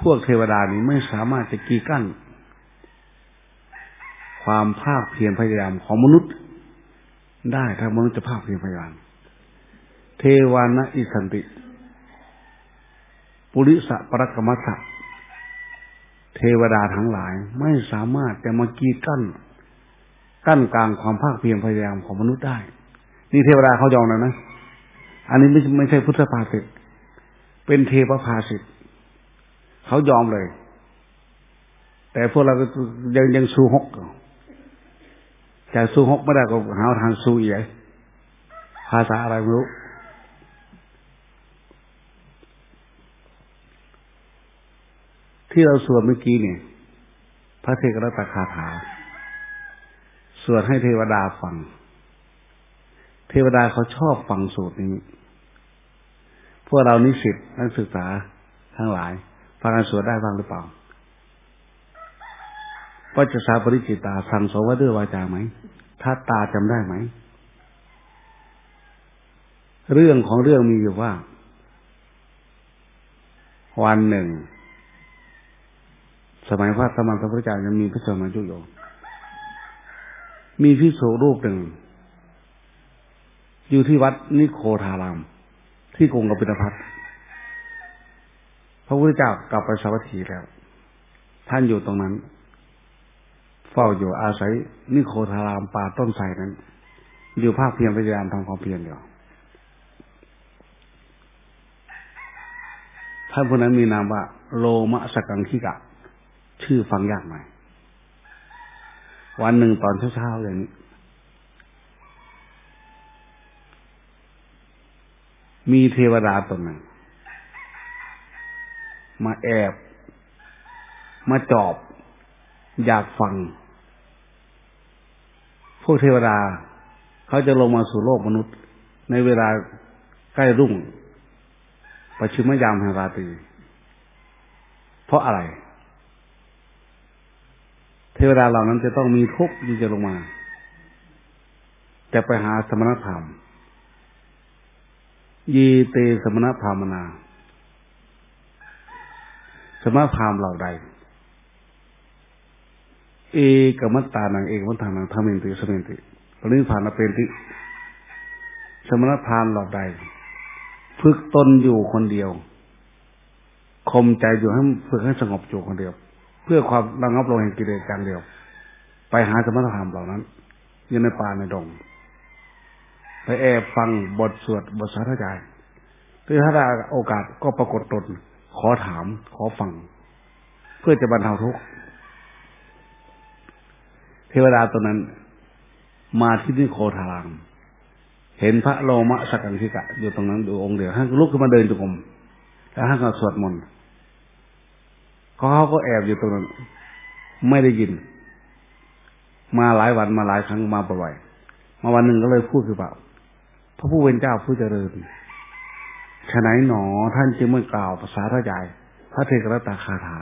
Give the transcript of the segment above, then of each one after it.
พวกเทวดานี้ไม่สามารถจะกีดกั้นความภาคเพียรพยายามของมนุษย์ได้ถ้ามนุษย์จะภาคเพียรพยายามเทวานะอิสันติปุริสะปรักกมัสสะเทวดาทั้งหลายไม่สามารถจะมากีดกั้นกลางความภาคเพียรพยายามของมนุษย์ได้นี่เทวดาเขายอมนะอันนี้ไม่ใช่พุทธภาษิตเป็นเทวภาษิตเขายอมเลยแต่พวกเราก็ยังสู้ฮกแต่สู้ฮกไม่ได้ก็หาทางสู้อีกภาษาอะไรไม่รู้ที่เราสวดเมื่อกี้เนี่ยพระเทกรัตคาถาสวดให้เทวดาฟังเทวดาเขาชอบฟังสูตรนี้พวกเรานิสิตนักศึกษาทั้งหลายฟังการสวดได้บ้างหรือเปล่าปัจจสาปริจิตาสั่งสอนว่าด้วยวาจาไหมถ้าตาจำได้ไหมเรื่องของเรื่องมีอยู่ว่าวันหนึ่งสมัยพระสมณพระพุทธเจ้ายังมีพระชนมายุอยู่มีภิกษุรูปหนึ่งอยู่ที่วัดนิโคธารามที่กรุงกบิลพัสพระพุทธเจ้ากลับไปสาวัตถีแล้วท่านอยู่ตรงนั้นเฝ้าอยู่อาศัยนิโคธารามป่าต้นไทรนั้นอยู่ภาคเพียรพยายามทำความเพียรอยู่ท่านผู้นั้นมีนามว่าโลมะสกังคิกะชื่อฟังยากหน่อยวันหนึ่งตอนเช้าๆอย่างนี้มีเทวดาตนหนึ่งมาแอบมาจอบอยากฟังพวกเทวดาเขาจะลงมาสู่โลกมนุษย์ในเวลาใกล้รุ่งประชุมยามแห่งราตรีเพราะอะไรเทวดาเหล่านั้นจะต้องมีทุกข์ที่จะลงมาจะไปหาสมณพราหมณ์ยีเตสมณพราหมนาสมณพราหมณ์เหล่าใดเอกมัตตานังเอกมัตตานังธรรมินติสมินติปรินิพพานเป็นติสมณพราหมณ์เหล่าใดฝึกตนอยู่คนเดียวข่มใจอยู่ให้ฝึกให้สงบอยู่คนเดียวเพื่อความระงับลงแห่งกิเลสอย่างเดียวไปหาสมณพราหมณ์เหล่านั้นอยู่ในป่าในดงไปแอบฟังบทสวดบทสาธยายถ้าได้โอกาสก็ปรากฏตนขอถามขอฟังเพื่อจะบรรเทาทุกข์เทวดาตัวนั้นมาที่นิโคธารามเห็นพระโลมะสกังคิกะอยู่ตรงนั้นอยู่องค์เดียวท่านลุกขึ้นมาเดินจงกรมแล้วท่านก็สวดมนต์เขาก็แอบอยู่ตรงนั้นไม่ได้ยินมาหลายวันมาหลายครั้งมาบ่อยๆมาวันหนึ่งก็เลยพูดคือแบบพระผู้เป็นเจ้าผู้เจริญฉะไหนหนอท่านจึงไม่กล่าวภาษาทยายพระเทกรัตคาถา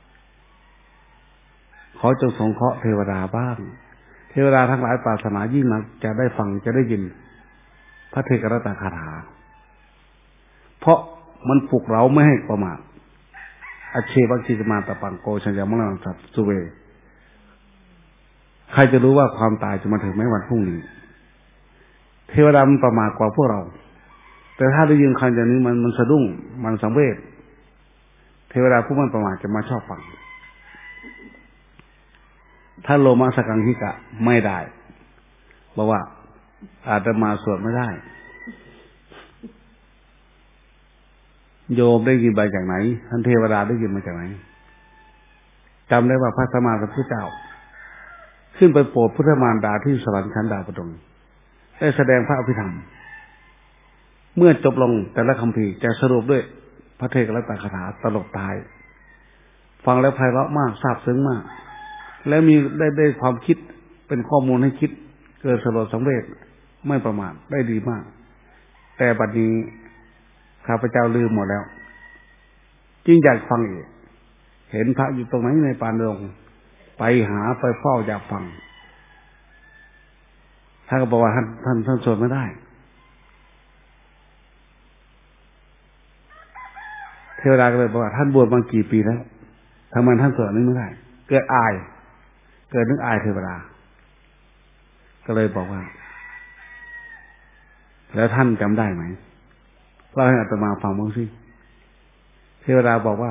ขอจงสงเคราะห์เทวดาบ้างเทวดาทั้งหลายปรารถนายิ่งนักจะได้ฟังจะได้ยินพระเทกรัตคาถาเพราะมันปลุกเราไม่ให้ประมาทอเชวัคคิจมาตปังโกชัญญามลังสัตสุเวใครจะรู้ว่าความตายจะมาถึงไหมวันพรุ่งนี้เทวดามันประมาทกว่าพวกเราแต่ถ้าได้ยินคำอย่างนี้มันสะดุ้งมันสังเวชเทวดาผู้มันประมาทจะมาชอบฟังถ้าโลมาสกังคิกะไม่ได้บอกว่าอาจจะมาสวดไม่ได้โยมได้ยินมาจากไหนท่านเทวดาได้ยินมาจากไหนจำได้ว่าพระสัมมาสัมพุทธเจ้าขึ้นไปโปรดพุทธมารดาที่สวรรค์ชั้นดาวดึงส์ได้แสดงพระอภิธรรมเมื่อจบลงแต่ละคัมภีร์จะสรุปด้วยพระเทกรัตคาถาตลบท้ายฟังแล้วไพเราะมากซาบซึ้งมากและมีได้ความคิดเป็นข้อมูลให้คิดเกิดสลดสังเวชไม่ประมาทได้ดีมากแต่บัดนี้ข้าพเจ้าลืมหมดแล้วจึงอยากฟังอีกเห็นพระอยู่ตรงไหนในป่าดงไปหาไปเฝ้าอยากฟังท่านก็บอกว่าท่านสวดไม่ได้เททวดาก็เลยบอกว่าท่านบวชมากี่ปีแล้วทำไมท่านสวดนี้ไม่ได้เกิดอายเกิดนึกอายเทวดาก็เลยบอกว่าแล้วท่านจำได้ไหมเล่าให้อาตมาฟังบ้างสิเทวดาบอกว่า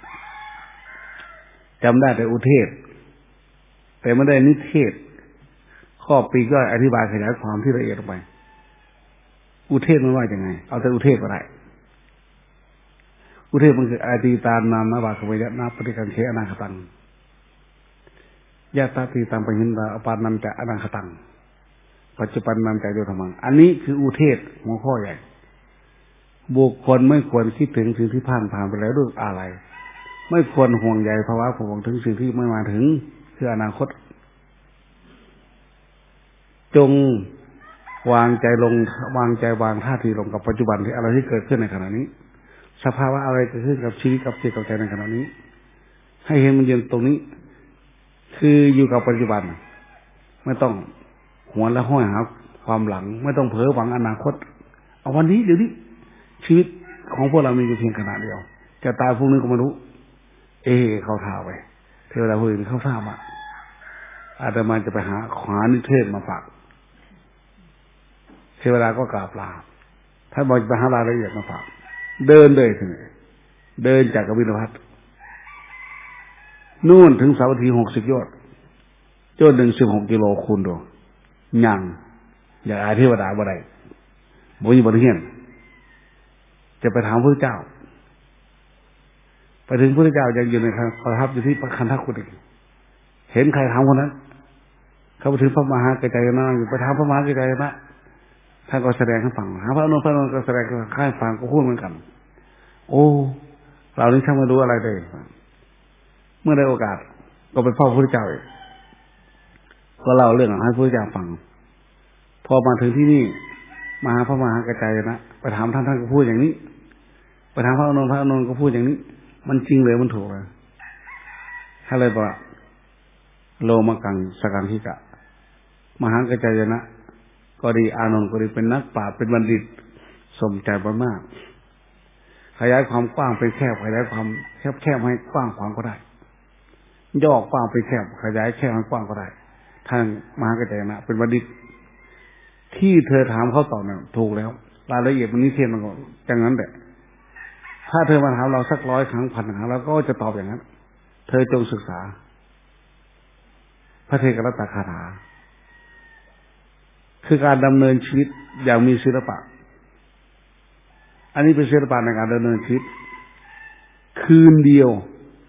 จำได้แต่อุเทศแต่ไม่ได้นิเทศข้อปีก็อธิบายขยายความที่ละเอียดออกไปอุเทศมันว่าอย่างไงเอาแต่อุเทศก็ได้อุเทศมันคืออาตีตานามนาบาขเวยนาปฏิกังเขอนาคตังยะตาตีตังปะหินตาอปานันจะอนาคตังปัจจุบันนันจะโยธรรมังอันนี้คืออุเทศหัวข้อใหญ่บุคคลไม่ควรคิดถึงสิ่งที่ผ่านไปแล้วด้วยอะไรไม่ควรห่วงใยภาวะผวงถึงสิ่งที่ไม่มาถึงคืออนาคตจงวางใจลงวางใจวางท่าทีลงกับปัจจุบันที่อะไรที่เกิดขึ้นในขณะนี้สภาวะอะไรเกิดขึ้นกับชีวิตกับจิตกับใจในขณะนี้ให้เห็นมันเย็นตรงนี้คืออยู่กับปัจจุบันไม่ต้องหวนและห้อยหาความหลังไม่ต้องเพ้อหวังอนาคตเอาวันนี้เดี๋ยวนี้ชีวิตของพวกเรามีอยู่เพียงขณะเดียวจะตายพรุ่งนี้ก็ไม่รู้เข้าท่าไปเทวดาผู้อื่นเข้าท่ามาอาตมาจะไปหานิเทศมาฝากเทวดาก็กราบลาท่านบอกจะไปหารายละเอียดมาฝากเดินเลยทีนี้เดินจากกบิลพัทนู่นถึงสาวัตถี60 โยชน์โยชน์16 กิโลคูณดูยังอย่าอายเทวดาบ่ได้บ่มีบ่เฮียนจะไปถามพระเจ้าไปถึงพระเจ้ายังอยู่ในประทับอยู่ที่คันธกุฎีเห็นใครถามคนนั้นเขาไปถึงพระมหากระจายนะอยู่ไปถามพระมหากระจายนะท่านก็แสดงให้ฟังหาพระอนุพระนนท์ก็แสดงให้ฟังก็พูดเหมือนกันโอ้เรานี่ช่างไม่รู้อะไรเลยเมื่อได้โอกาสก็ไปเฝ้าพระเจ้าอีกก็เล่าเรื่องให้พระเจ้าฟังพอมาถึงที่นี่มาหาพระมหากระจายนะไปถามท่านก็พูดอย่างนี้ไปถามพระอนุพระนนท์ก็พูดอย่างนี้มันจริงเลยมันถูกเลยท่านเลยบอกโลมกังสกังหิกะมหากระจายนะก็ดีอานนท์ก็ดีเป็นนักปราชญ์เป็นบัณฑิตสมใจมากขยายความกว้างเป็นแคบขยายความแคบให้กว้างขวางก็ได้ย่อกว้างเป็นแคบขยายแคบให้กว้างก็ได้ท่านมหากระจายนะเป็นบัณฑิตที่เธอถามเขาตอบเนี่ยถูกแล้วรายละเอียดมันนิเทศมันก็อย่างนั้นแหละถ้าเธอมาถามเราสัก100 ครั้ง1,000 ครั้งเราก็จะตอบอย่างนั้นเธอจงศึกษาพระเทกรัตถคาถาคือการดำเนินชีวิตอย่างมีศิลปะอันนี้เป็นศิลปะในการดำเนินชีวิตคืนเดียว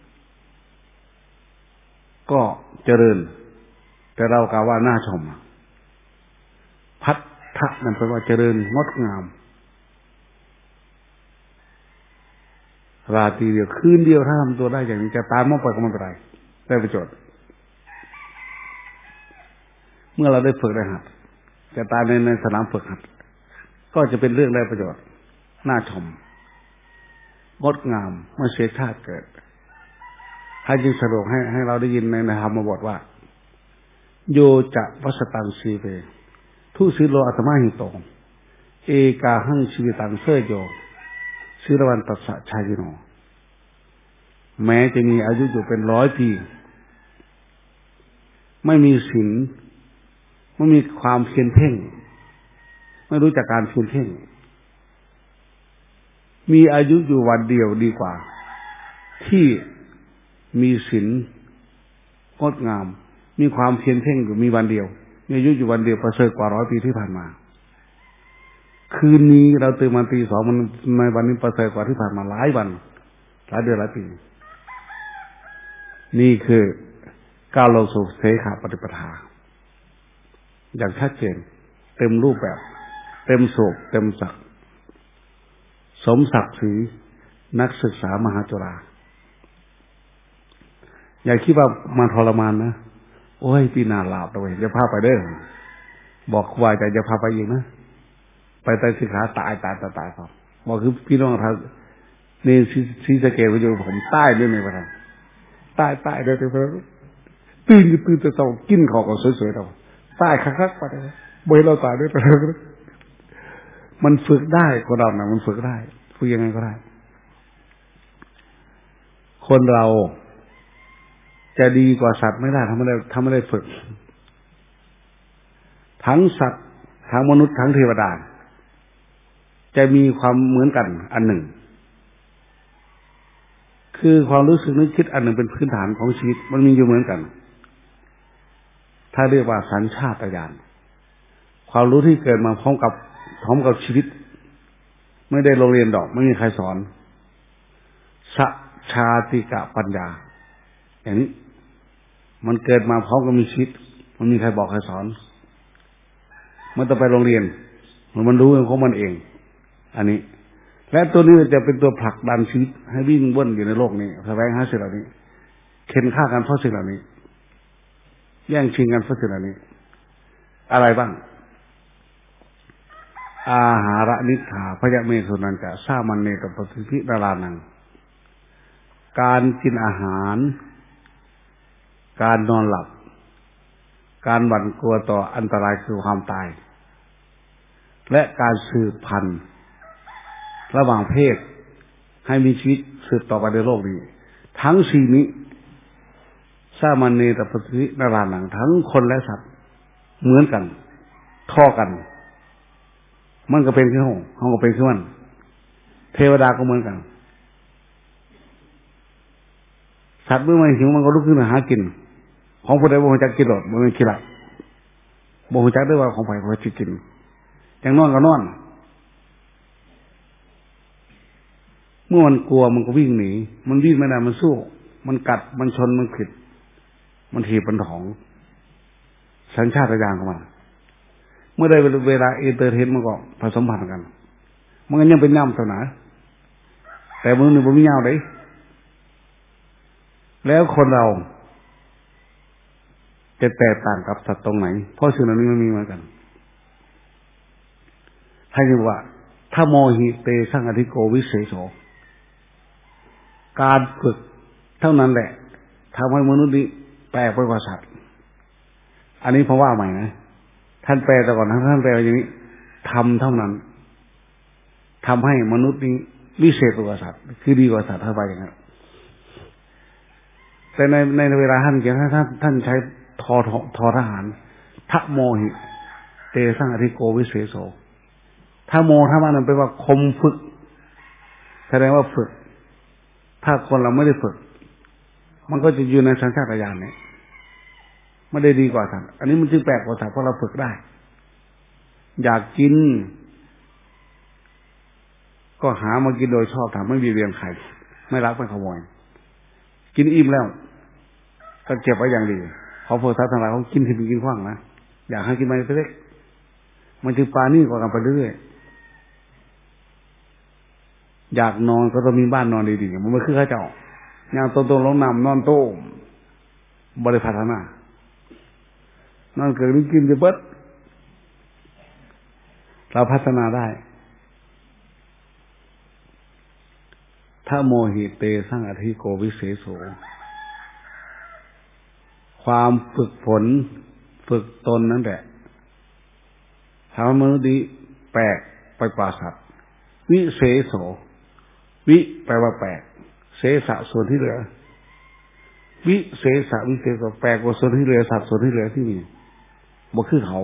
ก็เจริญแต่เรากล่าวว่าน่าชมพัฒทะนั่นแปลว่าเจริญงดงามราตรีเดียวคืนเดียวถ้าทำตัวได้อย่างนี้จะตายมั่งไปก็ไม่เป็นไรได้ประโยชน์เมื่อเราได้ฝึกได้หัดจะตายในสนามฝึกหัดก็จะเป็นเรื่องได้ประโยชน์น่าชมงดงามเมื่อเสียชาติเกิดให้จึงสรุปให้เราได้ยินในธรรมบทว่าโยจะวัสตังสีเวทุสิโลอัตมาหิโตเอกาหังชีวิตังเสยโยศิรวันตัสสะชายโนแม้จะมีอายุอยู่เป็น100 ปีไม่มีศีลไม่มีความเพียรเพ่งไม่รู้จักการเพียรเพ่งมีอายุอยู่วันเดียวดีกว่าที่มีศีลงดงามมีความเพียรเพ่งอยู่มีวันเดียวมีอายุอยู่วันเดียวประเสริฐกว่า100 ปีที่ผ่านมาคืนนี้เราตื่นมาตี 2มันในวันนี้ประเสริฐกว่าที่ผ่านมาหลายวันหลายเดือนหลายปีนี่คือก้าวลงสู่เสขปฏิปทาอย่างชัดเจนเต็มรูปแบบเต็มโศกเต็มศักดิ์สมศักดิ์ศรีนักศึกษามหาจุฬาอย่าคิดว่ามาทรมานนะโอ้ยปีหน้าลาบเลยจะพาไปเด้อบอกครูอาจารย์จะพาไปอีกนะไปไตรสิกขาตายครับบอกคือพี่น้องทางนี่ซีสะเกตไปอยู่ผมใต้ด้วยไหมพระท่านใต้ด้วยเถอะตื่นแต่เช้ากินของก็สวยๆเราใต้คักๆไปเลยบ่ให้เราตายด้วยมันฝึกได้คนเรานะมันฝึกได้ฝึกยังไงก็ได้คนเราจะดีกว่าสัตว์ไม่ได้ถ้าไม่ได้ฝึกทั้งสัตว์ทั้งมนุษย์ทั้งเทวดาจะมีความเหมือนกันอันหนึ่งคือความรู้สึกนึกคิดอันหนึ่งเป็นพื้นฐานของชีวิตมันมีอยู่เหมือนกันถ้าเรียกว่าสัญชาตญาณความรู้ที่เกิดมาพร้อมกับชีวิตไม่ได้โรงเรียนดอกไม่มีใครสอนสัจชาติกะปัญญาอย่างนี้มันเกิดมาพร้อมกับมีชีวิตมันมีใครบอกใครสอนมันต้องไปโรงเรียนมันรู้เองของมันเองอันนี้และตัวนี้จะเป็นตัวผลักดันชีวิตให้วิ่งว่นอยู่ในโลกนี้แสวงหาสิ่งเหล่านี้เข็นฆ่ากันเพราะสิ่งเหล่านี้แย่งชิงกันเพราะสิ่งเหล่านี้อะไรบ้างอาหาระนิขาพยะเมสุนันจะสร้างมันเนตปฏิพิดารานังการกินอาหารการนอนหลับการหวั่นกลัวต่ออันตรายคือความตายและการสืบพันธุ์ระหว่างเพศให้มีชีวิตสืบต่อไปในโลกนี้ทั้งสี่นี้สร้างมันเนตปฏิพิดารานังทั้งคนและสัตว์เหมือนกันท่อกันมันก็เป็นขึ้นห้องก็เป็นขึ้นมันเทวดาก็เหมือนกันสัตว์เมื่อมันหิวมันก็ลุกขึ้นมาหากินของผู้ใดบ่ฮู้จักกินหรอกบ่แม่นขี้ละบ่ฮู้จักได้ว่าของไผเขาสิกินจังนอนก็นอนเมื่อมันกลัวมันก็วิ่งหนีมันวิ่งไม่ได้มันสู้มันกัดมันชนมันผิดมันถีบมันถองสัญชาตญาณของมันเมื่อได้เวลาเอนเตอร์เทนมันก็ผสมพันธุ์กันมันก็ยังเป็นย่ำสนาแต่มึงนี่บ่มีย่ำเลยแล้วคนเราจะแตกต่างกับสัตว์ตรงไหนเพราะสิ่งเหล่านี้มันมีเหมือนกันให้ดูว่าถ้าโมหิเตสังอธิโกวิเศษโสการฝึกเท่านั้นแหละทำให้มนุษย์นี้แปลกไปกว่าสัตว์อันนี้เพราะว่าใหม่นะท่านแปลแต่ก่อนท่านแปลอย่างนี้ทำเท่านั้นทำให้มนุษย์นี้วิเศษกว่าสัตว์คือดีกว่าสัตว์เท่าไปอย่างนั้นแต่ในเวลาท่านเขียนท่านใช้ทอทหารทะโมหิเตสังอธิโกวิเศษโสถ้าโมถ้ามันนั่นแปลว่าคมฝึกแสดงว่าฝึกถ้าคนเราไม่ได้ฝึกมันก็จะอยู่ในสัญชาตญาณเนี่ยไม่ได้ดีกว่าสัตว์อันนี้มันจึงแปลกกว่าสัตว์เพราะเราฝึกได้อยากกินก็หามากินโดยชอบทำไม่เบียดเบียนใครไม่รักไม่ขโมยกินอิ่มแล้วก็เก็บไว้อย่างดีเขาพวกสัตว์ทั้งหลายเขากินที่เป็นกินขว้างนะอยากให้กินมาเล็กมันจึงปานี่กว่ากันไปเรื่อยอยากนอนก็ต้องมีบ้านนอนดีๆมันไม่คือข้าเจ้าอย่างตรงๆลงน้ำนอนโต้บริพัฒนานอนเกิดกินจะเบิดเราพัฒนาได้ถ้าโมหิเตสังอธิโกวิเศษโสความฝึกฝนฝึกตนนั่นแหละทำให้มนุษย์นี้แปลกไปกว่าสัตว์วิเศษโสวิแปลว่าแปลกเสสะส่วนที่เหลือวิเศษวิเศษโสแปลกกว่าส่วนที่เหลือสัตว์ส่วนที่เหลือที่มีบ่คือเขา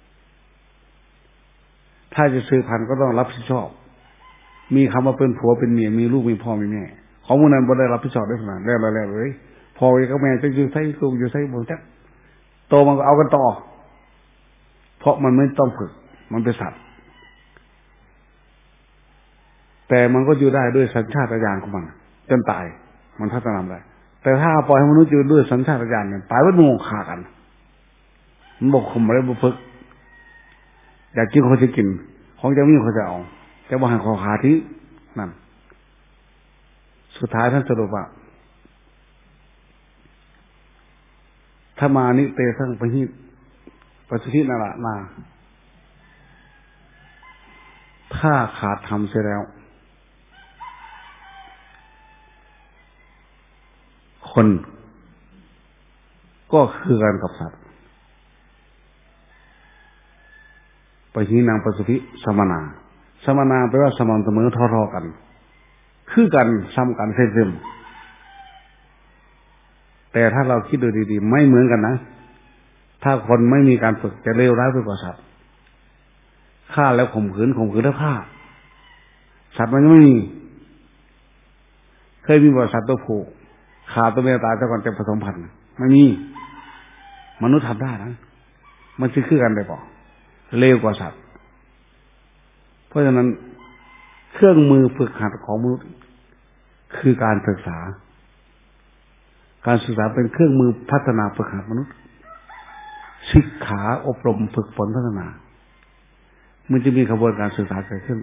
ถ้าจะสืบพันธุ์ก็ต้องรับผิดชอบมีคำว่าเป็นผัวเป็นเมียมีลูกมีพ่อมีแม่ของพวกนั้นบ่ได้รับผิดชอบได้ขนาดแล้วเลยพ่อกับแม่จะอยู่ใส่ลูกอยู่ใส่บ่จักโตมันก็เอากันต่อเพราะมันไม่ต้องฝึกมันเป็นสัตว์แต่มันก็อยู่ได้ด้วยสัญชาตญาณของมันจนตายมันพัฒนาได้แต่ถ้าปล่อยให้มนุษย์อยู่ด้วยสัญชาตญาณเนี่ยตายว่าโง่ฆ่ากันมันบอกข่มอะไรบ่ฝึกอยากกินเขาจะกินของจะมีเขาจะเอาจะบอกให้ขอขาที่นั่นสุดท้ายท่านสรุปว่าถ้ามานิเตสังปหิปัสสินาระมาถ้าขาดทำเสียแล้วคนก็คือกันกับสัตว์ปหินางปัสสิสมนาสมนาแปลว่าสม่ำเสมอเท่าๆกันคือกันซ้ำกันเส้นแต่ถ้าเราคิดดูดีๆไม่เหมือนกันนะถ้าคนไม่มีการฝึกจะเลวร้ายไปกว่าสัตว์ฆ่าแล้วข่มขืนแล้วฆ่าสัตว์มันยังไม่มีเคยมีบริษัทตัวผู้ขาตัวเมียตายแต่ก่อนจะผสมพันธุ์ไม่มีมนุษย์ทำได้นะมันคือกันได้ป่ะเลวกว่าสัตว์เพราะฉะนั้นเครื่องมือฝึกหัดของมนุษย์คือการศึกษาเป็นเครื่องมือพัฒนาฝึกหัดมนุษย์ศึกษาอบรมฝึกฝนพัฒนามันจะมีกระบวนการศึกษาเกิดขึ้น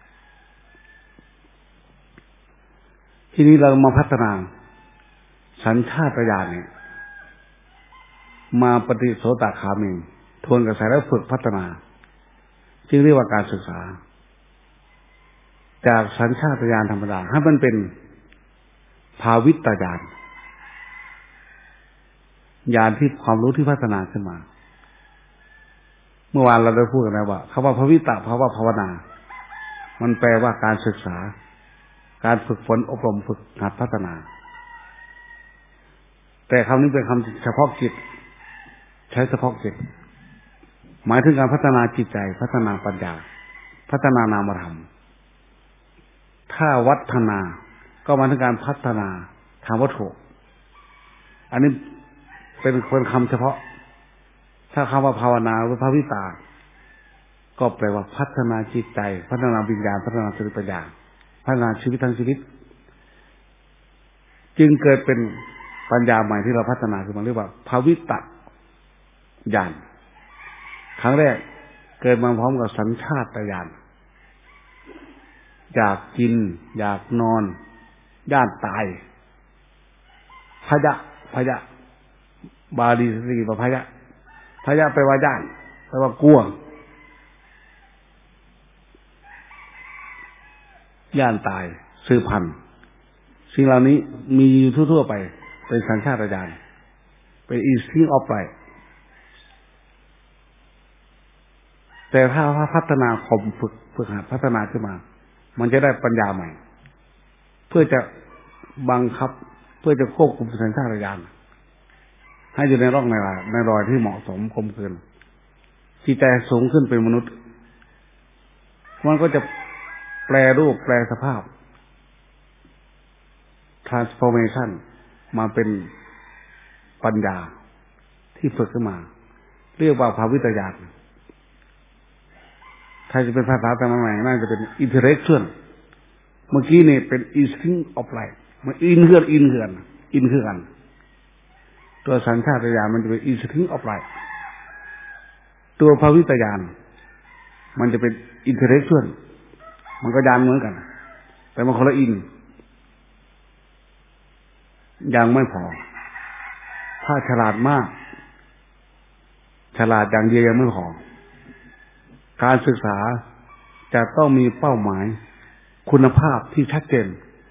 ทีนี้เรามาพัฒนาสัญชาตญาณเนี่ยมาปฏิโสตคามีทวนกระแสแล้วฝึกพัฒนาจึงเรียกว่าการศึกษาจากสัญชาตญาณธรรมดาให้มันเป็นภาวิตญาณญาณที่ความรู้ที่พัฒนาขึ้นมาเมื่อวานเราได้พูดกันแล้วว่าคำว่าภาวิตะภาวะภาวนามันแปลว่าการศึกษาการฝึกฝนอบรมฝึกหัดพัฒนาแต่คำนี้เป็นคำเฉพาะกิจใช้เฉพาะกิจหมายถึงการพัฒนาจิตใจพัฒนาปัญญาพัฒนานามธรรมถ้าวัฒนาก็หมายถึงการพัฒนาทางวัตถุอันนี้เป็นคนคำเฉพาะถ้าคำว่าภาวนาหรือภาวิตาก็แปลว่าพัฒนาจิตใจพัฒนาวิญญาณพัฒนาสติปัญญาพัฒนาชีวิตทั้งชีวิตจึงเกิดเป็นปัญญาใหม่ที่เราพัฒนาขึ้นมาเรียกว่าภาวิตญาณครั้งแรกเกิดมาพร้อมกับสัญชาตญาณอยากกินอยากนอนย่านตายพยะบาลีสติปพยะแปลว่าย่านแปลว่ากลัวย่านตายสืบพันธุ์สิ่งเหล่านี้มีอยู่ทั่วๆไปเป็นสัญชาตญาณเป็น instinct of life แต่ถ้าพัฒนาข่มฝึกหัดพัฒนาขึ้นมามันจะได้ปัญญาใหม่เพื่อจะบังคับเพื่อจะควบคุมสัญชาตญาณให้อยู่ในร่องในรอยที่เหมาะสมคมคืนจิตใจสูงขึ้นเป็นมนุษย์มันก็จะแปลรูปแปลสภาพ transformation มาเป็นปัญญาที่ฝึกขึ้นมาเรียกว่าภาวิตญาณถ้าจะเป็นภาษาแต่ใหม่น่าจะเป็น intellectual เมื่อกี้นี่เป็น instinct of life มันอินคือกันตัวสัญชาตญาณมันจะเป็น instinct of life ตัวภาวิตญาณมันจะเป็น intellectual มันก็ญาณเหมือนกันแต่มันคนละอินยังไม่พอถ้าฉลาดมากฉลาดอย่างเดียวยังไม่พอการศึกษาจะต้องมีเป้าหมายคุณภาพที่ชัดเจน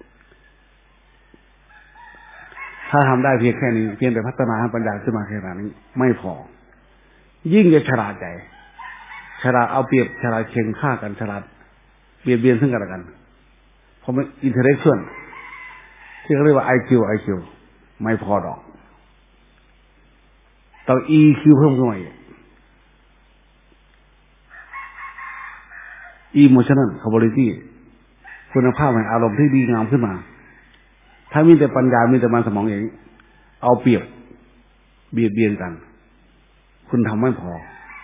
ถ้าทำได้เพียงแค่นี้เพียงแต่พัฒนาปัญญาขึ้นมาแค่นี้ไม่พอยิ่งจะฉลาดใจฉลาดเอาเปรียบฉลาดเข่งฆ่ากันฉลาดเบียดเบียนซึ่งกันและกันเพราะมันอินเทลเล็กชวลที่เขาเรียกว่า IQ ไม่พอดอกต้อง EQ เพิ่มขึ้นมาอีก emotional capability คุณภาพแห่งอารมณ์ที่ดีงามขึ้นมาถ้ามีแต่ปัญญามีแต่มันสมองอย่างนี้เอาเปรียบเบียดเบียนกันคุณทำไม่พอ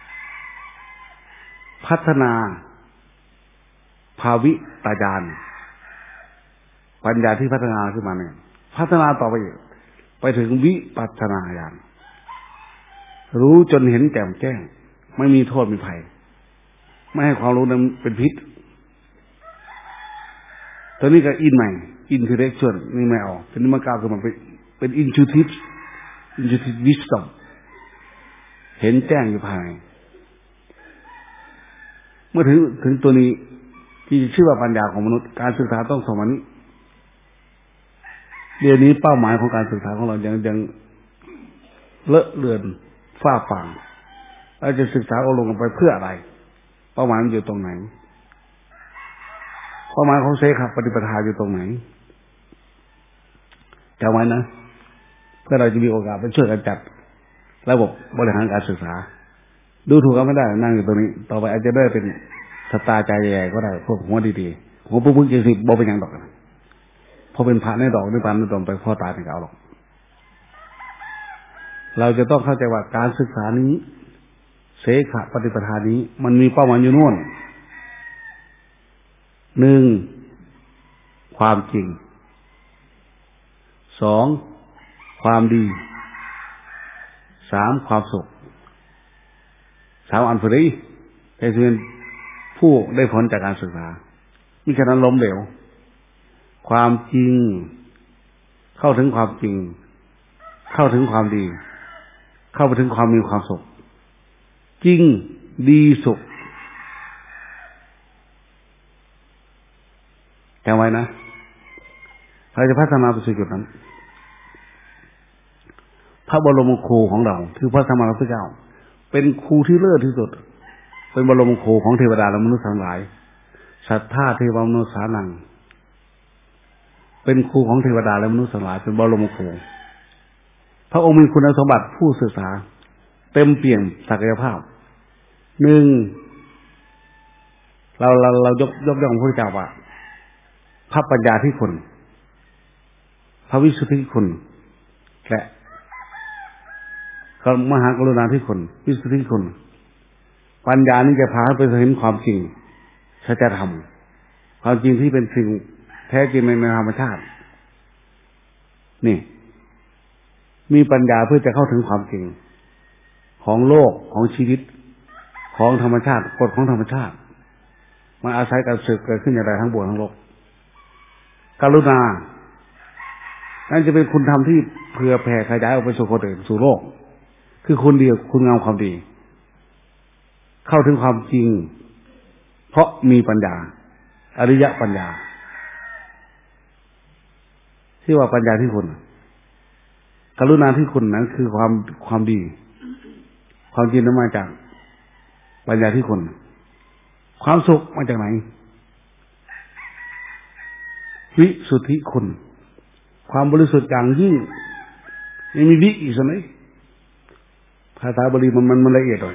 พัฒนาภาวิตญาณปัญญาที่พัฒนาขึ้นมาเนี่ยพัฒนาต่อไปถึงวิปัสสนาญาณรู้จนเห็นแจ่มแจ้งไม่มีโทษมีภัยไม่ให้ความรู้นั้นเป็นพิษตัวนี้ก็อินใหม่ intellectual นี่ไม่เอาทีนี้มันกล่าวขึ้นมาเป็น intuitive wisdom เห็นแจ้งอยู่ภายในเมื่อถึงตัวนี้ที่ชื่อว่าปัญญาของมนุษย์การศึกษาต้องสมันนี้เดี๋ยวนี้เป้าหมายของการศึกษาของเรายังเลอะเลือนฟ้าฝังเราจะศึกษาอบรมกันไปเพื่ออะไรเป้าหมายมันอยู่ตรงไหนเป้าหมายของเสขปฏิปทาอยู่ตรงไหนจำไว้นะเพื่อเราจะมีโอกาสไปช่วยกันจัดระบบบริหารการศึกษาดูถูกกันไม่ได้นั่งอยู่ตรงนี้ต่อไปอาจจะได้เป็นสตาร์ใจใหญ่ก็ได้พวกหัวดีๆหัวปุ๊บๆ70บ่เป็นยังดอกพอเป็นพระในดอกในปานในตนไปพ่อตายในเก่าหรอกเราจะต้องเข้าใจว่าการศึกษานี้เสขะปฏิปทานี้มันมีเป้าหมายอยู่โน่น1ความจริง2ความดี3ความสุข3อันฟรีแต่เป็นผู้ได้ผลจากการศึกษามิฉะนั้นล้มเหลวความจริงเข้าถึงความจริงเข้าถึงความดีเข้าไปถึงความมีความสุขจริงดีสุขจำไว้นะเราจะพัฒนาไปสู่จุดนั้นพระบรมครูของเราคือพระสัมมาสัมพุทธเจ้าเป็นครูที่เลิศที่สุดเป็นบรมครูของเทวดาและมนุษย์ทั้งหลายสัทธาเทวมนุษย์สานังเป็นครูของเทวดาและมนุษย์ทั้งหลายเป็นบรมครูพระองค์มีคุณสมบัติผู้ศึกษาเต็มเปี่ยมศักยภาพเรายกย่องพระพุทธเจ้าว่าพระปัญญาที่คุณพระวิสุทธิคุณและก็มหากรุณาธิคุณวิสุทธิคุณปัญญานี้จะพาให้ไปเห็นความจริงสัจธรรมความจริงที่เป็นสิ่งแท้จริงในธรรมชาตินี่มีปัญญาเพื่อจะเข้าถึงความจริงของโลกของชีวิตของธรรมชาติกฎของธรรมชาติมันอาศัยการเกิดขึ้นอย่างไรทั้งบวกทั้งลบกรุณานั่นจะเป็นคุณธรรมที่เผื่อแผ่ขยายออกไปสู่คนอื่นสู่โลกคือคุณดีคุณงามความดีเข้าถึงความจริงเพราะมีปัญญาอริยปัญญาที่ว่าปัญญาที่คุณกรุณาที่คุณนั้นคือความดีความจริงนั้นมาจากปัญญาที่คุณความสุขมาจากไหนวิสุทธิคุณความบริสุทธิ์อย่างยิ่งไม่มีวิอีกสักหน่อยภาษาบาลีมันละเอียดหน่อย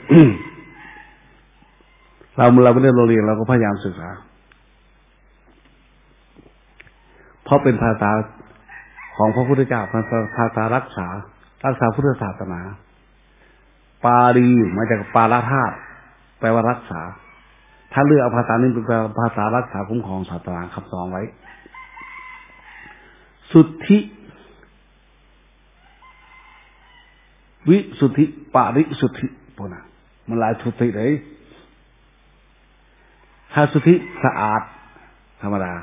เราไม่ได้เรียนเราก็พยายามศึกษาเพราะเป็นภาษาของพระพุทธเจ้าภาษารักษาพุทธศาสนาปาลีมาจากปาราธาตุแปลว่ารักษาถ้าเลือกเอาภาษานี้เป็นภาษารักษาคุ้มครองศาสนาคำสอนไว้สุทธิวิสุทธิปาริสุทธิพวกนั้นมันหลายสุทธิเลยถ้าสุทธิสะอาดธรรมดา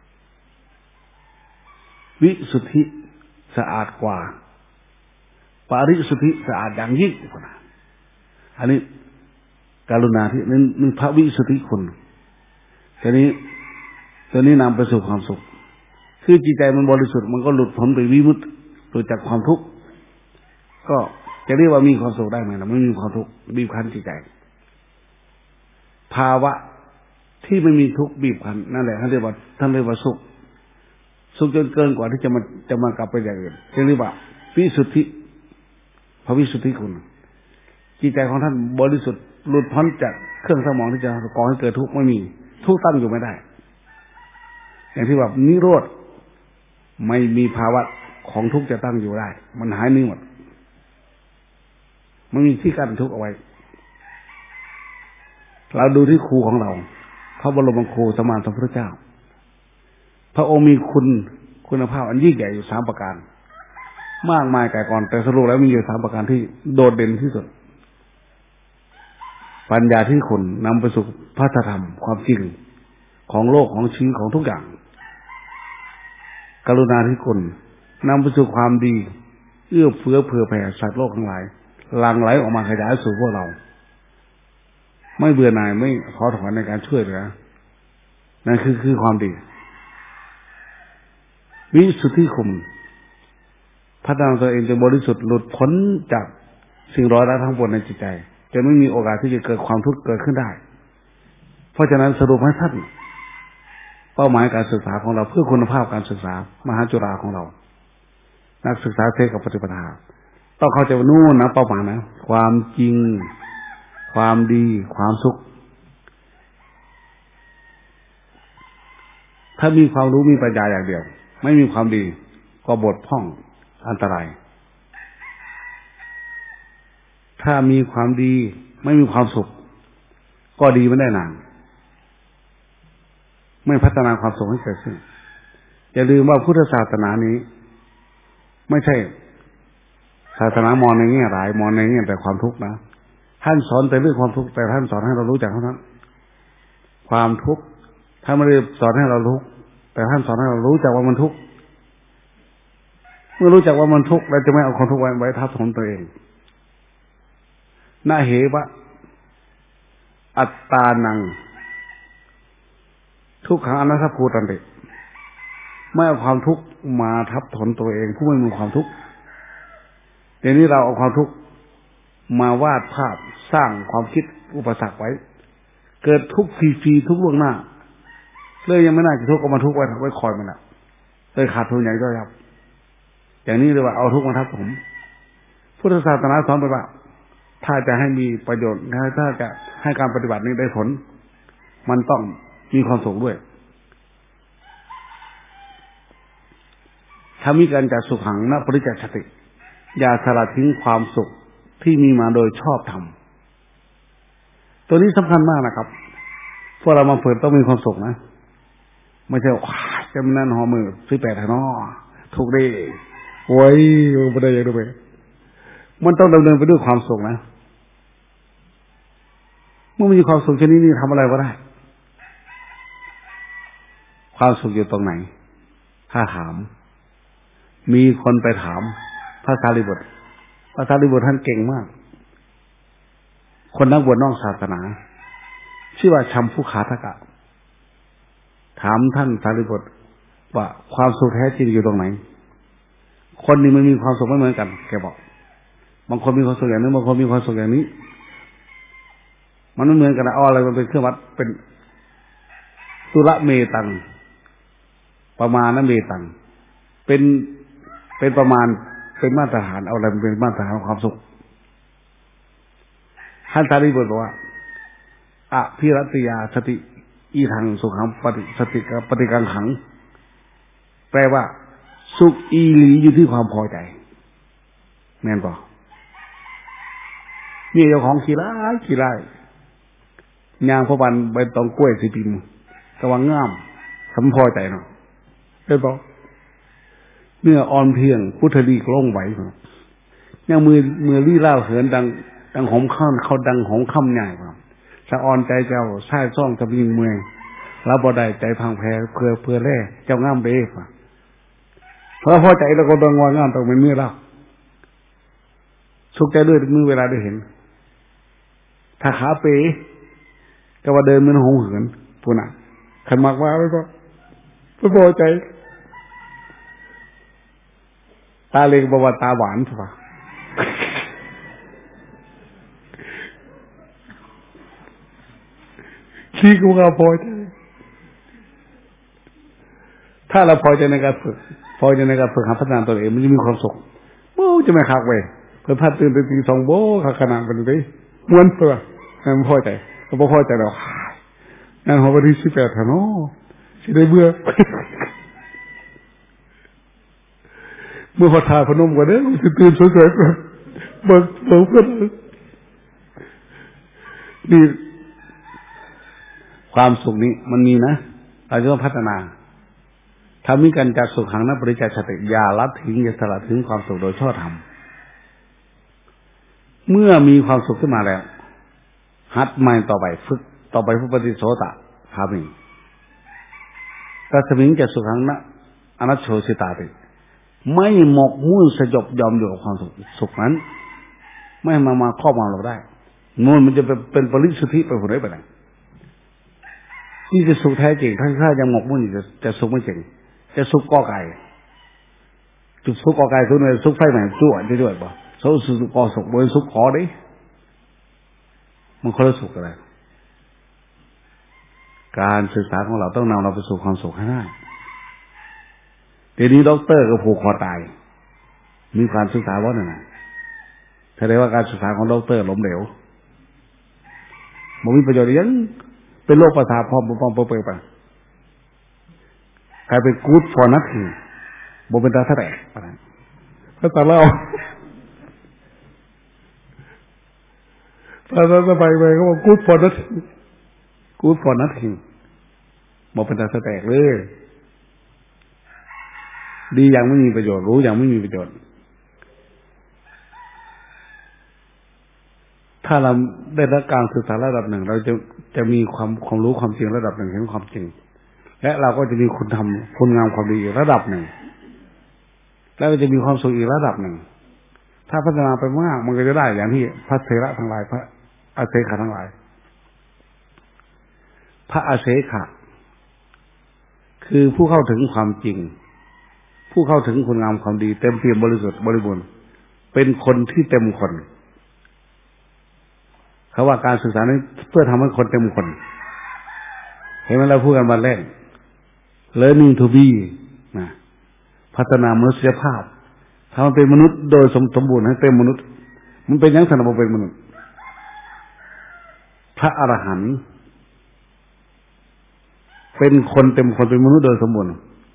วิสุทธิสะอาดกว่าปาริสุทธิสะอาดอย่างยิ่งพวกนั้นอันนี้กรุณาที่นี่พระวิสุทธิคุณตัวนี้นำไปสู่ความสุขคือจิตใจมันบริสุทธิ์มันก็หลุดพ้นไปวิมุตติหลุดจากความทุกข์ก็จะเรียกว่ามีความสุขได้ไหมล่ะไม่มีความทุกข์บีบคั้นจิตใจภาวะที่ไม่มีทุกข์บีบคั้นนั่นแหละท่านเรียกว่าสุขจนเกินกว่าที่จะมากลับไปอย่างอื่นเรียกว่าวิสุทธิพระวิสุทธิคุณจิตใจของท่านบริสุทธิ์หลุดพ้นจากเครื่องสมองที่จะก่อให้เกิดทุกข์ไม่มีทุกข์ตั้งอยู่ไม่ได้อย่างที่ว่านิโรธไม่มีภาวะของทุกข์จะตั้งอยู่ได้มันหายนิ่งหมดมันมีที่กั้นทุกข์เอาไว้เราดูที่ครูของเราพระบรมครูสมมาสัมพุทธเจ้าพระองค์มีคุณภาพอันยิ่งใหญ่อยู่3ประการมากมายไกลก่อนแต่สรุปแล้วมีอยู่3ประการที่โดดเด่นที่สุดปัญญาที่คุณนำไปสู่พระธรรมความจริงของโลกของชีวิตของทุกอย่างกรุณาธิคุณนำไปสู่ความดีเอื้อเฟื้อเผื่อแผ่สัตว์โลกทั้งหลายหลั่งไหลออกมาขยายสู่พวกเราไม่เบื่อหน่ายไม่ท้อถอยในการช่วยเหลือนั่นคือความดีวิสุทธิคุณพัฒนาตัวเองจนบริสุทธิ์หลุดพ้นจากสิ่งร้อยรัดทั้งปวงในจิตใจจะไม่มีโอกาสที่จะเกิดความทุกข์เกิดขึ้นได้เพราะฉะนั้นสรุปให้ท่านเป้าหมายการศึกษาของเราเพื่อคุณภาพการศึกษามหาจุฬาของเรานักศึกษาเทศกับปฏิปทาต้องเข้าใจว่านู่นนะเป้าหมายนะความจริงความดีความสุขถ้ามีความรู้มีปัญญาอย่างเดียวไม่มีความดีก็บกพร่องอันตรายถ้ามีความดีไม่มีความสุขก็ดีไม่ได้นานไม่พัฒนาความสุขให้เกิดขึ้นอย่าลืมว่าพุทธศาสนานี้ไม่ใช่ศาสนามองในแง่ร้ายมองในแง่แต่ความทุกข์นะท่านสอนแต่เรื่องความทุกข์แต่ท่านสอนให้เรารู้จักเท่านั้นความทุกข์ท่านไม่ได้สอนให้เราทุกข์แต่ท่านสอนให้เรารู้จักว่ามันทุกข์เมื่อรู้จักว่ามันทุกข์เราจะไม่เอาความทุกข์ไว้ทับถมตัวเองนาเหวะอัตตานังทุกขังอนัตถภูตันติไม่เอาความทุกข์มาทับถมตัวเองผู้ไม่มีความทุกข์เดี๋ยวนี้เราเอาความทุกข์มาวาดภาพสร้างความคิดอุปสรรคไว้เกิดทุกข์ฟรีๆทุกล่วงหน้าเลยยังไม่น่าจะทุกข์ก็มาทุกข์ไว้คอยมันละเลยขาดทุนอย่างย่อยยับอย่างนี้เลยว่าเอาทุกข์มาทับถมพุทธศาสนาสอนไปว่าถ้าจะให้มีประโยชน์ถ้าจะให้การปฏิบัตินี้ได้ผลมันต้องมีความสุขด้วยถ้ามีการจัดสุขังณปริจจสติอย่าสละทิ้งความสุขที่มีมาโดยชอบธรรมตัวนี้สำคัญมากนะครับพวกเรามาเปิดต้องมีความสุขนะไม่ใช่จะมันนั่นหอมือ18ทางนอถูกดิโอ้ยไม่ได้ยังด้วยมันต้องดำเนินไปด้วยความสุขนะเมื่อมีความสุขชนิดนี้ทำอะไรก็ได้ความสุขอยู่ตรงไหนถ้าถามมีคนไปถามพระสารีบุตรท่านเก่งมากคนนักบวชนอกศาสนาชื่อว่าชัมพุขาทกะถามท่านสารีบุตรว่าความสุขแท้จริงอยู่ตรงไหนคนนี้มันมีความสุขไม่เหมือนกันแกบอกบางคนมีความสุขอย่างนี้บางคนมีความสุขอย่างนี้มันไม่เหมือนกันนะเอาอะไรมันเป็นเครื่องวัดเป็นสุระเมตังประมาณนั้นเมตังเป็นประมาณเป็นมาตรฐานเอาอะไรเป็นมาตรฐานของความสุขท่านสารีบุตรบอกว่าอภิรัตยาสติอีทังสุขังปฏิสติกับปฏิกังขังแปลว่าสุขอีหลีอยู่ที่ความพอใจแม่นป่ะนี่เจ้าของขี้ร้ายยางพระบันใบตองกล้วยสิปิมกำลังงามสำพอใจเนาะได้ป่ะเมื่ออ่อนเพียงพุทธดีกล้องไหวยังมือรี่เล่าเหินดังหอมข้าวเขาดังหอมค่ำใหญ่ครับสะอ่อนใจเจ้าใช่ซ่องกับยิงเมืองรับบ่ได้ใจพังแพ้เพื่อแร่เจ้าง่ามเบ้ป่ะเพราะพอใจแล้วก็ต้องงอนงามต้องเป็นมือเล่าสุขใจด้วยมือเวลาได้เห็นถ้าขาเป๋ก็ว่าเดินเหมือนหงเหินพูน่ะขันมากว่าแล้วก็ไม่พอใจตาเล็กบอกว่าตาหวานใช่ปะที่กูก็พอใจถ้าเราพอใจในการฝึกหาพัฒนาตัวเองมันจะมีความสุขโอ้จะไม่คักเว้ยเพื่อพัดตื่นตีสองโบ้ขนาดเป็นไปม้วนเพื่อมันพอใจเขาพอใจเรานั่นหัววันที่18ค่ะเนาะสิได้เบื่อเมื่อพอทาพนมกันเด้อจะตื่นสวยๆก่อนเบิกเพื่อนนี่ความสุขนี้มันมีนะเราจะต้องพัฒนาถ้ามีการจัดสุขขังนับปริจจสติอย่าละทิ้งอย่าสละทิ้งความสุขโดยชอบธรรมเมื่อมีความสุขขึ้นมาแล้วหัดใหม่ต่อไปฝึกต่อไปผู้ปฏิโสตะทำนี่ตัสมิงจะสุขังนะอนัตโชสิตาติไม่หมกมุ่นสยบยอมอยู่กับความสุขนั้นไม่มาครอบงำเราได้นู่นมันจะเป็นปริสุทธิไปผลได้ไปไหนนี่จะสุขแท้จริงถ้ายังหมกมุ่นอยู่จะสุขไม่จริงจะสุขกอไก่จุดสุขกอไก่สุขเลยสุขไฟใหม่จั่วจะด้วยป่ะสุขกอสุขบนสุขขอดิมันคนละสุขอะไรการศึกษาของเราต้องนำเราไปสู่ความสุขให้ได้เดี๋ยวนี้ด็อกเตอร์ก็ผูกคอตายมีการศึกษาว่าน่ะแสดงว่าการศึกษาของดร.ล้มเหลวมันมีประโยชน์ยังเป็นโรคประสาทพร้อมเปิดไปกลายเป็นกู๊ดฟอร์นัทคือบ่เป็นตาแตกภาษาเราภาษาสบายไปเขาบอกกู๊ดฟอร์นัทคือบ่เป็นตาแตกเลยดีอย่างไม่มีประโยชน์รู้อย่างไม่มีประโยชน์ถ้าเราได้รับการศึกษาระดับหนึ่งเราจะมีความรู้ความจริงระดับหนึ่งเห็นความจริงและเราก็จะมีคุณธรรมคุณงามความดีอีกระดับหนึ่งแล้วก็จะมีความสุขอีกระดับหนึ่งถ้าพัฒนาไปมากมันก็จะได้อย่างที่พระเถระทั้งหลายพระอาเสขะทั้งหลายพระอาเสขะคือผู้เข้าถึงความจริงผู้เข้าถึงคุณงามความดีเต็มเปี่ยมบริสุทธิ์บริบูรณ์เป็นคนที่เต็มคนเขาว่าการศึกษานี้เพื่อทำให้คนเต็มคนเห็นไหมเราพูดกันวันแรก learning to be นะพัฒนามนุษยภาพทำให้เป็นมนุษย์โดยสมบูรณ์ให้เต็มมนุษย์มันเป็นยังไงเราเป็นมนุษย์พระอรหันต์เป็นคนเต็มคนเป็นมนุษย์โดยสมบูรณ์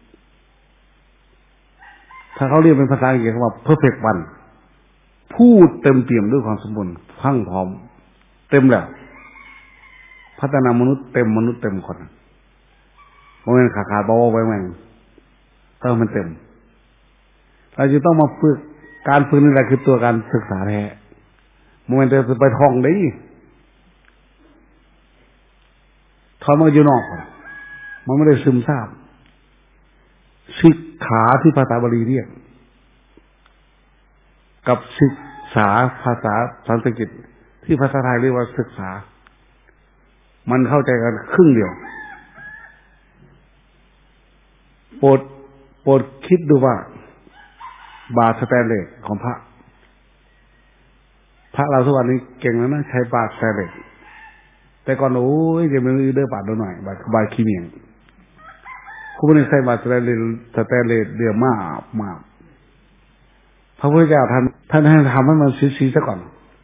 ถ้าเขาเรียกเป็นภาษาอังกฤษว่า perfect one พูดเต็มเปี่ยมด้วยความสมบูรณ์พรั่งพร้อมเต็มแล้วพัฒนามนุษย์เต็มมนุษย์เต็มคนโมเมนต์ขาดเบาไว้แม่งต้องมันเต็มเราจะต้องมาฝึกการฝึกนี่แหละคือตัวการศึกษาแท้โมเมนต์จะไปท่องได้ท่องมันอยู่นอกมันไม่ได้ซึมซาบศึกขาที่ภาษาบาลีเรียกกับศึกษาภาษาสันสกฤตที่ภาษาไทยเรียกว่าศึกษามันเข้าใจกันครึ่งเดียวโปรดคิดดูว่าบาทสแตนเลสของพระเราทุกวันนี้เก่งแล้วนะใช้บาทสแตนเลสแต่ก่อนโอ้ยจะมีเดือบาทดูหน่อยบาทขี้เมียงคุณไม่ได้ใช้บาทสแตนเลสเดือมากพระพุทธเจ้าท่านให้ทำให้มันสีซะก่อน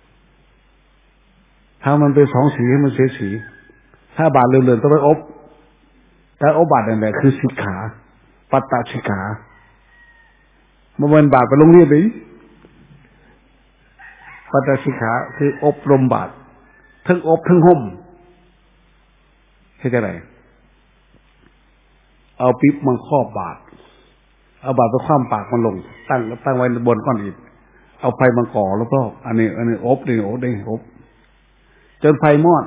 ถ้ามันเป็นสองสีให้มันเสียสีถ้าบาทเลื่อนๆต้องไปอบแต่อบบาทนั่นแหละคือสิกขาปัตตสิกขาเมื่อวันบาทไปโรงเรียนนี้ปัตตสิกขาคืออบรมบาททั้งอบทั้งห่มเข้าใจไหมเอาปิ๊บมาครอบบาทเอาบาทไปคว่ำปากมันลงตั้งไว้บนก้อนอิฐเอาไฟมาก่อแล้วก็อันนี้อบนี่อบจนไฟมอด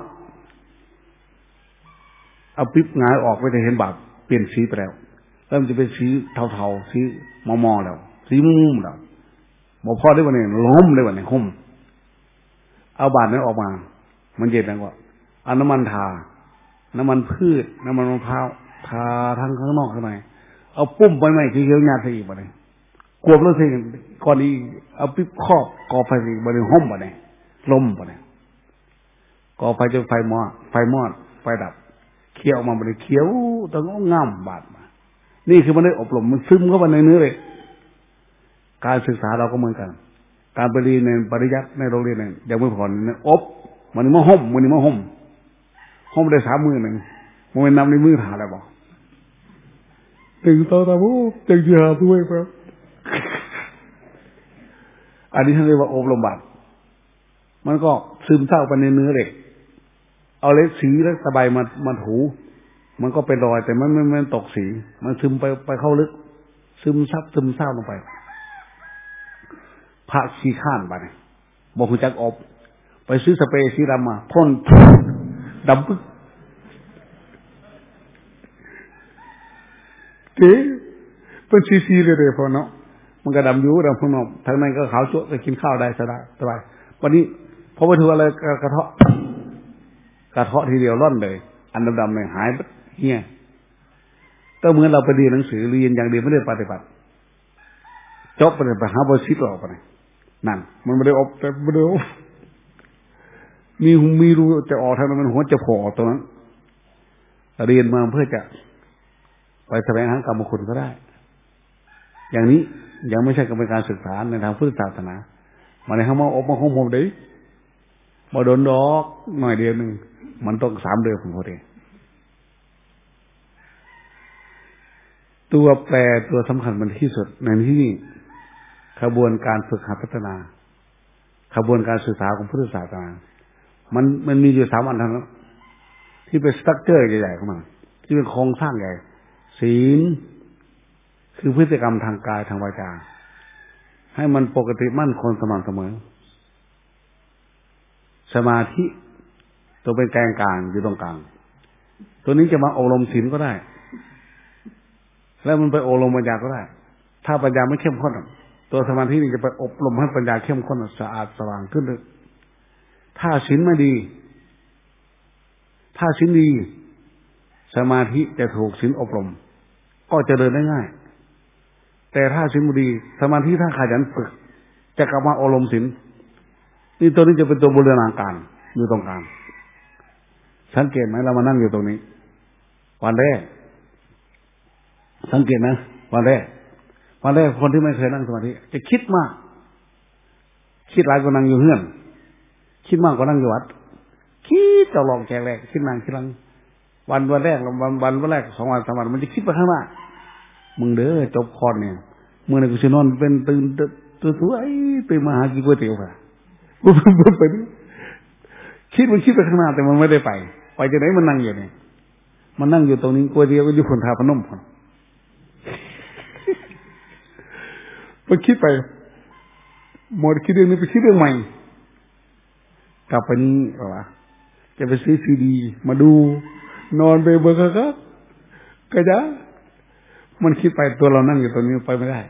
เอาปิ๊บหงายออกไม่ได้เห็นบาทเปลี่ยนสีไปแล้วเริ่มจะเป็นสีเทาๆสีมอแล้วสีมุ้มแล้วบอกพ่อได้วันนี้ล้มได้วันนี้ห่มเอาบาทนั้นออกมามันเย็นแล้วก็เอาน้ำมันทาน้ำมันพืชน้ำมันมะพร้าวทาทั้งข้างนอกข้างในเอาปุ้มไปไหมที่เขียวหยาดใส่อีกวันนี้กวบแล้วสิก่อนนี้เอาปิ๊บครอบก่อไฟอีกวันนี้ห่มวันนี้ล้มวันนี้ก่อไฟจนไฟมอดไฟดับเคี้ยวออกมาวันนี้เคี้ยวต้องง่ำบาดมานี่คือมันได้อบรมมันซึมเข้าไปในเนื้อเลยการศึกษาเราก็เหมือนกันการไปเรียนในปริยัติในโรงเรียนเนี่ยยังไม่พอเนี่ยอบมันนี่มาห่มได้3 มือหนึ่งมันเป็นนำในมือถ่าอะไรบอกตึงต่อตาบูตึงยาด้วยครับอันนี้ท่านเรียกว่าอบรมบาดมันก็ซึมเข้าไปในเนื้อเหล็กเอาเล็กสีแล้วสบายมาถูมันก็เป็นรอยแต่มันไม่ตกสีมันซึมไปเข้าลึกซึมเศร้าลงไปพระขี้ข้านไปบอกคุณจักอบไปซื้อสเปรย์สีดำมาพ่นดำปึ๊กเก๋เป็นซีเลยพอเนาะมันก็ดำอยู่ดำข้างนอกทางนั้นก็ขาวจั่วก็กินข้าวได้สบายวันนี้พอไปถืออะไรกระเทาะทีเดียวร่อนเลยอันดำๆเนี่ยหายเหี้ยก็เหมือนเราไปเรียนหนังสือเรียนอย่างเดียวไม่ได้ปฏิบัติจบไปหาบริษัทออกไปนั่นมันไม่ได้อบแต่ไม่ได้อบมีรู้จะออกทางนั้นมันหัวจะโผล่ตรงนั้นเรียนมาเพื่อจะไปแสวงหากรรมคุณก็ได้อย่างนี้ยังไม่ใช่กระบวนการศึกษาในทางพุทธศาสนามาในคำว่าอบมาของผมดิมาโดนดอกหน่อยเดียวหนึ่งมันต้อง3 เดือนผมพอดีตัวแปรตัวสำคัญมันที่สุดในที่นี้ขบวนการฝึกหัดพัฒนาขบวนการศึกษาของพุทธศาสนามันมีอยู่3 อันเท่านั้นที่เป็นสตรัคเจอร์ใหญ่ๆของมันที่เป็นโครงสร้างใหญ่ศีลคือพฤติกรรมทางกายทางวาจาให้มันปกติมั่นคงสม่ำเสมอสมาธิตัวเป็นแกนกลางอยู่ตรงกลางตัวนี้จะมาอบรมศีลก็ได้แล้วมันไปอบรมปัญญาก็ได้ถ้าปัญญาไม่เข้มข้นตัวสมาธินี่จะไปอบรมให้ปัญญาเข้มข้นสะอาดสว่างขึ้นเลยถ้าศีลไม่ดีถ้าศีลดีสมาธิจะถูกศีลอบรมก็จะเดินได้ง่ายแต่ถ้าศีลไม่ดีสมาธิถ้าขยันฝึกจะกลับมาอบรมศีลนี่ตัวนี้จะเป็นตัวบูรณาการอยู่ตรงกลางสังเกตไหมเรามานั่งอยู่ตรงนี้วันแรกสังเกตนะวันแรกคนที่ไม่เคยนั่งสมาธิจะคิดมากคิดหลายก็นั่งอยู่เฮือนคิดมากก็นั่งอยู่วัดคิดจะลองแกแรกคิดนานคิดหลังวันแรกวันแรก2 วัน 3 วันมันจะคิดไปข้างหน้ามึงเด้อจบคอนเนี่ยมึงเนี่ยกูจะนอนเป็นตื่นมาหากินก๋วยเตี๋ยวค่ะกูไปคิดไปข้างหน้าแต่มันไม่ได้ไปจะไหนมันนั่งอยู่เนี่ยมันนั่งอยู่ตรงนี้ก๋วยเตี๋ยวก็อยู่คนทาพนมคนมันคิดไปหมดคิดเรื่องนี้ไปคิดเรื่องใหม่กลับไปนี่หรอวะจะไปซื้อซีดีมาดูนอนไปเบอร์ครับก็จะมันคิดไปตัวเรานั่งอยู่ตรงนี้ไปไม่ได้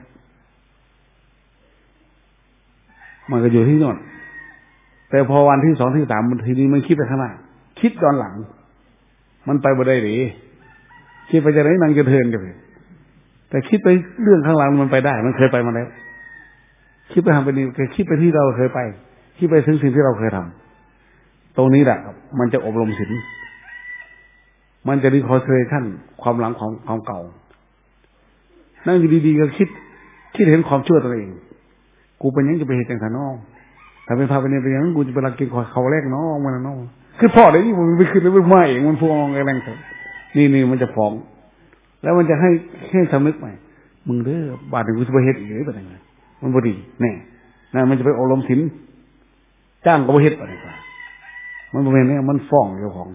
มันก็อยู่ที่โน่นแต่พอวันที่2 ที่ 3มันทีนี้มันคิดไปข้างหน้าคิดย้อนหลังมันไปบ่ได้หรือคิดไปจะไหนนั่งจะเทินกันไปแต่คิดไปเรื่องข้างหลังมันไปได้มันเคยไปมาแล้วคิดไปทำไปนี่คิดไปที่เราเคยไปคิดไปถึงสิ่งที่เราเคยทำตรงนี้แหละมันจะอบรมศีลมันจะรีคอร์เซชั่นความหลังของความเก่านั่งอยู่ดีๆก็คิดเห็นความชั่วตัวเองกูเป็นยังจะไปเหตุจังสันน้องถ้าเป็นพาไปเนี่ยเป็นยังกูจะไปรักกินเขาแรกน้องมันน้องคือพ่อเลยนี่มันไปขึ้นแล้วมันมาเองมันฟ้องอะไรต่างๆนี่มันจะฟ้องแล้วมันจะให้สำนึกใหม่มึงเด้อบาดถึงกูจะไปเหตุอีกหรือเปล่าเนี่ยมันพอดีแน่นั่นมันจะไปอบรมศีลจ้างก็ไปเหตุอะไรกันมันเป็นเนี่ยมันฟ้องเจ้าของ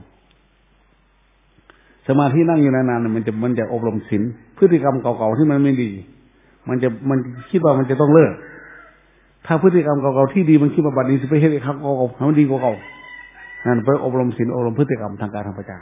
สมาธินั่งอยู่นานๆมันจะอบรมศีลพฤติกรรมเก่าๆที่มันไม่ดีมันคิดว่ามันจะต้องเลิกถ้าพฤติกรรมเก่าๆที่ดีมันคิดว่าบัดนี้สิไปเฮ็ดอีกครั้งเก่าๆให้มันดีกว่าเก่านั่นไปอบรมศีลอบรมพฤติกรรมทางการทางวาจา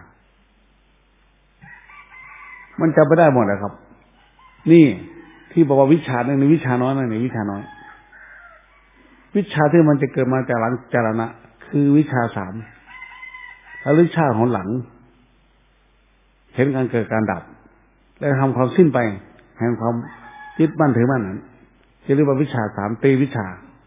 มันจำไม่ได้หมดเลยครับนี่ที่บอกว่าวิชาในวิชาน้อยในวิชาน้อยวิชาที่มันจะเกิดมาจากหลังจารณะคือวิชา3แล้ววิชาของหลังเห็นการเกิดการดับและทำความสิ้นไปแห่งความยึดมั่นถือมั่นนั้นเรียกว่าวิชา3ตีวิชา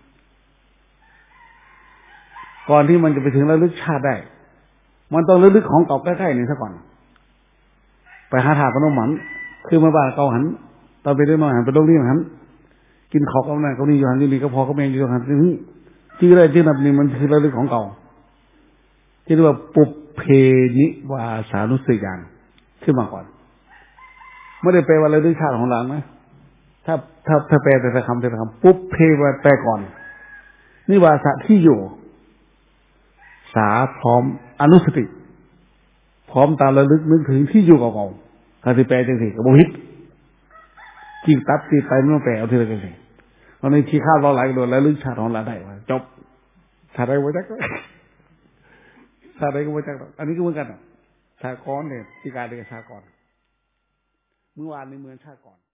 ก่อนที่มันจะไปถึงระลึกชาติได้มันต้องระลึกของเก่าใกล้ๆนี่ซะก่อนไปหาถาพนมหมันคือมาบ้านเก่าหันตอนไปเด็กน้อยหันไปโรงเรียนหันกินของเก่านั่นเก่านี่อยู่หันอยู่นี่ก็พอก็แม่งอยู่หันนี่ชื่ออะไรชื่อนับนี่มันคือระลึกของเก่าที่เรียกว่าปุเพนิวาสานุสติญาณขึ้นมาก่อนไม่ได้แปลว่าระลึกชาติของหลังนะถ้าแปลแต่คำปุเพว่าแปลก่อนนิวาสะที่อยู่สาพร้อมอนุสติพร้อมตามระลึกนึกถึงที่อยู่เก่าๆถ้าที่แปลจังสิกับโมหิตจีบตัดตีไปไม่ต้องแปลเอาทีละจังสิตอนนี้ที่ข้าวเราไหลโดนระลึกชาติของเราได้ว่าจบชาติอะไรก็ไม่จักชาติอะไรก็ไม่จักอันนี้ก็เหมือนกันชาติก่อนเนี่ยที่การเรียกชาติก่อนเมื่อวานในเมืองชาติก่อน